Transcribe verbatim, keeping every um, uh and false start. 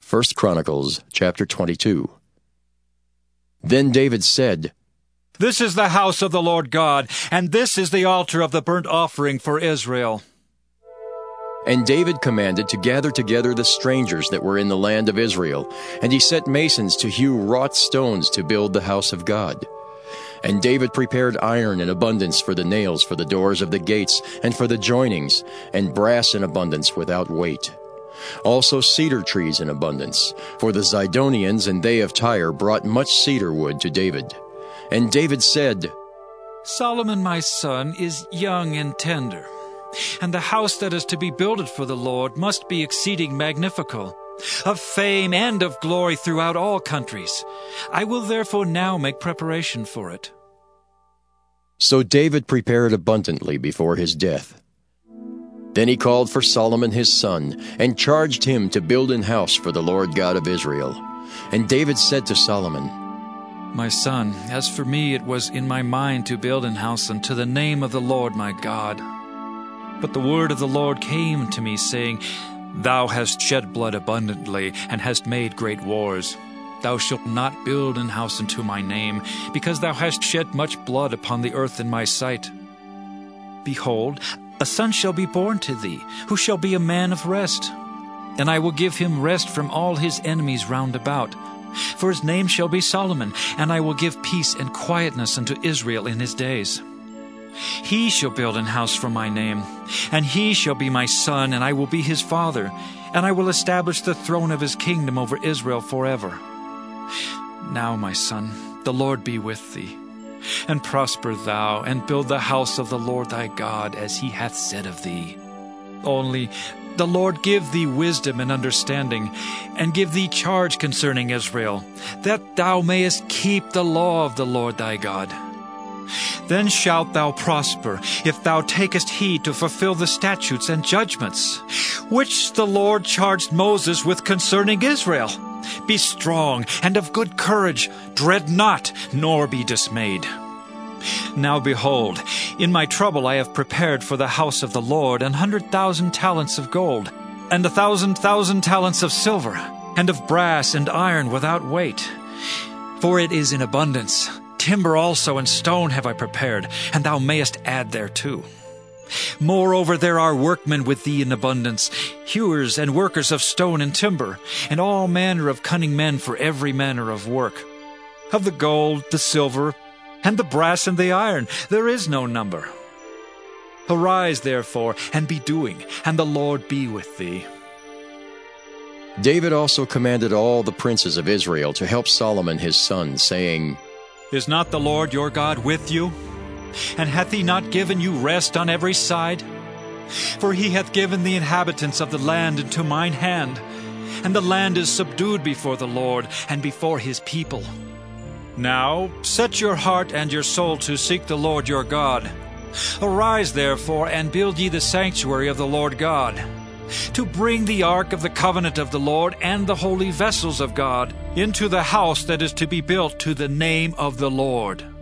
First Chronicles chapter twenty-two. Then David said, This is the house of the Lord God, and this is the altar of the burnt offering for Israel. And David commanded to gather together the strangers that were in the land of Israel, and he set masons to hew wrought stones to build the house of God. And David prepared iron in abundance for the nails for the doors of the gates and for the joinings, and brass in abundance without weight. Also cedar trees in abundance, for the Zidonians and they of Tyre brought much cedar wood to David. And David said, Solomon my son is young and tender, and the house that is to be builded for the Lord must be exceeding magnifical, of fame and of glory throughout all countries. I will therefore now make preparation for it. So David prepared abundantly before his death. Then he called for Solomon his son, and charged him to build an house for the Lord God of Israel. And David said to Solomon, My son, as for me it was in my mind to build an house unto the name of the Lord my God. But the word of the Lord came to me, saying, Thou hast shed blood abundantly, and hast made great wars. Thou shalt not build an house unto my name, because thou hast shed much blood upon the earth in my sight. Behold, a son shall be born to thee, who shall be a man of rest. And I will give him rest from all his enemies round about. For his name shall be Solomon, and I will give peace and quietness unto Israel in his days. He shall build an house for my name, and he shall be my son, and I will be his father, and I will establish the throne of his kingdom over Israel forever. Now, my son, the Lord be with thee, and prosper thou, and build the house of the Lord thy God, as he hath said of thee. Only the Lord give thee wisdom and understanding, and give thee charge concerning Israel, that thou mayest keep the law of the Lord thy God. Then shalt thou prosper, if thou takest heed to fulfill the statutes and judgments, which the Lord charged Moses with concerning Israel. Be strong and of good courage, dread not, nor be dismayed. Now behold, in my trouble I have prepared for the house of the Lord an hundred thousand talents of gold, and a thousand thousand talents of silver, and of brass and iron without weight. For it is in abundance. Timber also and stone have I prepared, and thou mayest add thereto. Moreover, there are workmen with thee in abundance, hewers and workers of stone and timber, and all manner of cunning men for every manner of work. Of the gold, the silver, and the brass and the iron, there is no number. Arise, therefore, and be doing, and the Lord be with thee. David also commanded all the princes of Israel to help Solomon his son, saying, Is not the Lord your God with you? And hath he not given you rest on every side? For he hath given the inhabitants of the land into mine hand, and the land is subdued before the Lord and before his people. Now set your heart and your soul to seek the Lord your God. Arise, therefore, and build ye the sanctuary of the Lord God, to bring the ark of the covenant of the Lord and the holy vessels of God into the house that is to be built to the name of the Lord.